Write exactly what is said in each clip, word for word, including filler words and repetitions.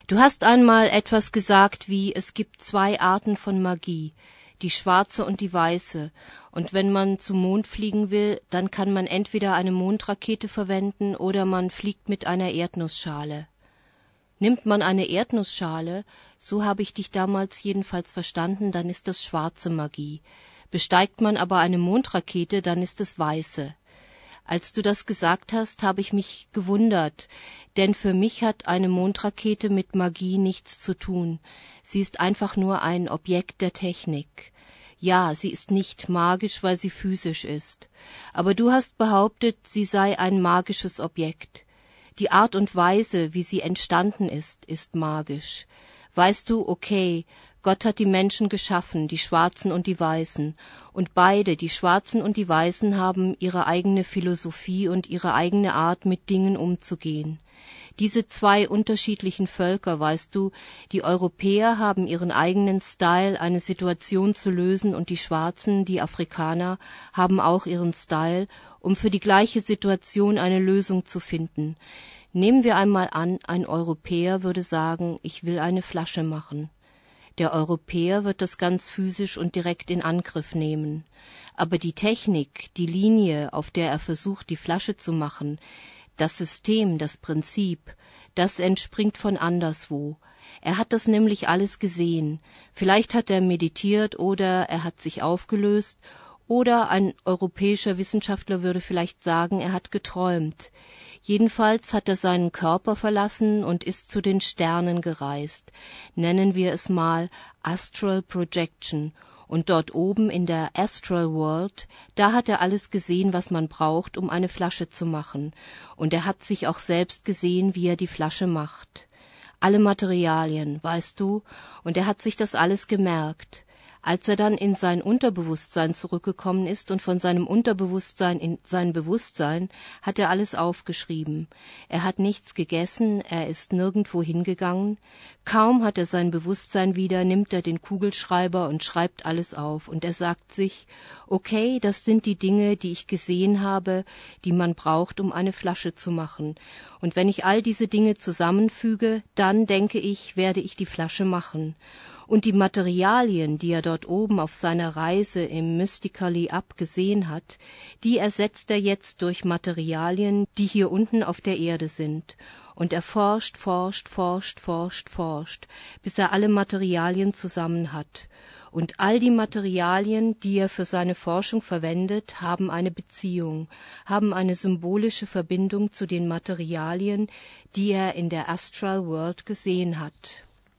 Du hast einmal etwas gesagt wie, es gibt zwei Arten von Magie, die schwarze und die weiße. Und wenn man zum Mond fliegen will, dann kann man entweder eine Mondrakete verwenden oder man fliegt mit einer Erdnussschale. Nimmt man eine Erdnussschale, so habe ich dich damals jedenfalls verstanden, dann ist das schwarze Magie. Besteigt man aber eine Mondrakete, dann ist es weiße. Als du das gesagt hast, habe ich mich gewundert, denn für mich hat eine Mondrakete mit Magie nichts zu tun. Sie ist einfach nur ein Objekt der Technik. Ja, sie ist nicht magisch, weil sie physisch ist. Aber du hast behauptet, sie sei ein magisches Objekt. Die Art und Weise, wie sie entstanden ist, ist magisch. Weißt du, okay, Gott hat die Menschen geschaffen, die Schwarzen und die Weißen, und beide, die Schwarzen und die Weißen, haben ihre eigene Philosophie und ihre eigene Art, mit Dingen umzugehen. Diese zwei unterschiedlichen Völker, weißt du, die Europäer haben ihren eigenen Style, eine Situation zu lösen, und die Schwarzen, die Afrikaner, haben auch ihren Style, um für die gleiche Situation eine Lösung zu finden. Nehmen wir einmal an, ein Europäer würde sagen, ich will eine Flasche machen. Der Europäer wird das ganz physisch und direkt in Angriff nehmen. Aber die Technik, die Linie, auf der er versucht, die Flasche zu machen, das System, das Prinzip, das entspringt von anderswo. Er hat das nämlich alles gesehen. Vielleicht hat er meditiert oder er hat sich aufgelöst, oder ein europäischer Wissenschaftler würde vielleicht sagen, er hat geträumt. Jedenfalls hat er seinen Körper verlassen und ist zu den Sternen gereist. Nennen wir es mal Astral Projection. Und dort oben in der Astral World, da hat er alles gesehen, was man braucht, um eine Flasche zu machen. Und er hat sich auch selbst gesehen, wie er die Flasche macht. Alle Materialien, weißt du, und er hat sich das alles gemerkt. Als er dann in sein Unterbewusstsein zurückgekommen ist und von seinem Unterbewusstsein in sein Bewusstsein, hat er alles aufgeschrieben. Er hat nichts gegessen, er ist nirgendwo hingegangen. Kaum hat er sein Bewusstsein wieder, nimmt er den Kugelschreiber und schreibt alles auf. Und er sagt sich, okay, das sind die Dinge, die ich gesehen habe, die man braucht, um eine Flasche zu machen. Und wenn ich all diese Dinge zusammenfüge, dann, denke ich, werde ich die Flasche machen. Und die Materialien, die er dort oben auf seiner Reise im Mystically Up gesehen hat, die ersetzt er jetzt durch Materialien, die hier unten auf der Erde sind. Und er forscht, forscht, forscht, forscht, forscht, bis er alle Materialien zusammen hat. Und all die Materialien, die er für seine Forschung verwendet, haben eine Beziehung, haben eine symbolische Verbindung zu den Materialien, die er in der Astral World gesehen hat.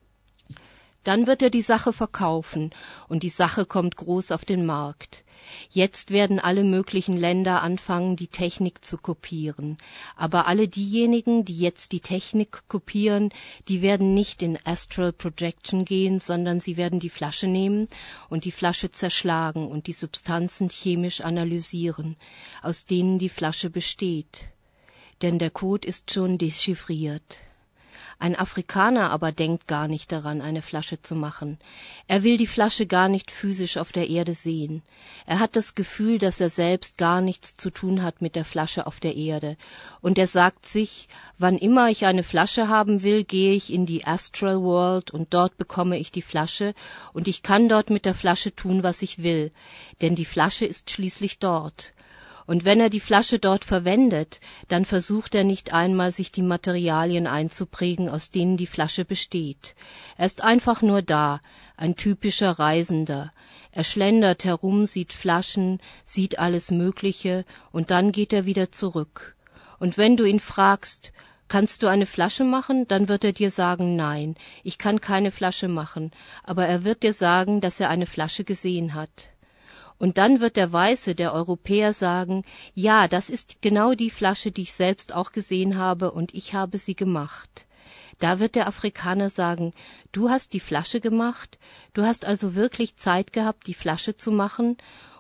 Dann wird er die Sache verkaufen und die Sache kommt groß auf den Markt. Jetzt werden alle möglichen Länder anfangen, die Technik zu kopieren. Aber alle diejenigen, die jetzt die Technik kopieren, die werden nicht in Astral Projection gehen, sondern sie werden die Flasche nehmen und die Flasche zerschlagen und die Substanzen chemisch analysieren, aus denen die Flasche besteht. Denn der Code ist schon dechiffriert. Ein Afrikaner aber denkt gar nicht daran, eine Flasche zu machen. Er will die Flasche gar nicht physisch auf der Erde sehen. Er hat das Gefühl, dass er selbst gar nichts zu tun hat mit der Flasche auf der Erde. Und er sagt sich, wann immer ich eine Flasche haben will, gehe ich in die Astral World und dort bekomme ich die Flasche und ich kann dort mit der Flasche tun, was ich will. Denn die Flasche ist schließlich dort. Und wenn er die Flasche dort verwendet, dann versucht er nicht einmal, sich die Materialien einzuprägen, aus denen die Flasche besteht. Er ist einfach nur da, ein typischer Reisender. Er schlendert herum, sieht Flaschen, sieht alles Mögliche, und dann geht er wieder zurück. Und wenn du ihn fragst, kannst du eine Flasche machen, dann wird er dir sagen, nein, ich kann keine Flasche machen, aber er wird dir sagen, dass er eine Flasche gesehen hat. Und dann wird der Weiße, der Europäer, sagen, ja, das ist genau die Flasche, die ich selbst auch gesehen habe, und ich habe sie gemacht. Da wird der Afrikaner sagen, du hast die Flasche gemacht? Du hast also wirklich Zeit gehabt, die Flasche zu machen?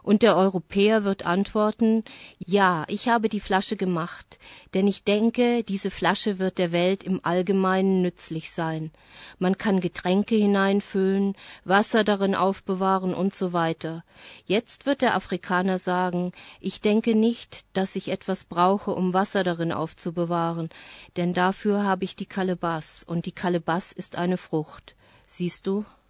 Und der Europäer wird antworten, ja, ich habe die Flasche gemacht, denn ich denke, diese Flasche wird der Welt im Allgemeinen nützlich sein. Man kann Getränke hineinfüllen, Wasser darin aufbewahren und so weiter. Jetzt wird der Afrikaner sagen, ich denke nicht, dass ich etwas brauche, um Wasser darin aufzubewahren, denn dafür habe ich die Kalebass, und die Kalebass ist eine Frucht. Siehst du?